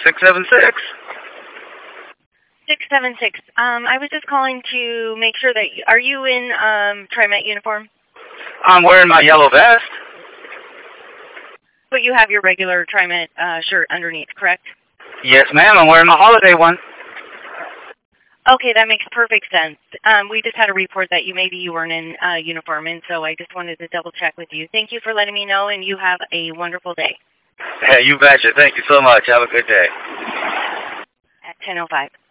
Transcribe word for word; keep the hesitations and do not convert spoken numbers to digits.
six seven six. six seven six. Um, I was just calling to make sure that, are you in um, TriMet uniform? I'm wearing my yellow vest. But you have your regular TriMet uh, shirt underneath, correct? Yes, ma'am. I'm wearing my holiday one. Okay, that makes perfect sense. Um, we just had a report that you maybe you weren't in uh, uniform, and so I just wanted to double check with you. Thank you for letting me know, and you have a wonderful day. Hey, you betcha. Thank you so much. Have a good day. At ten oh five.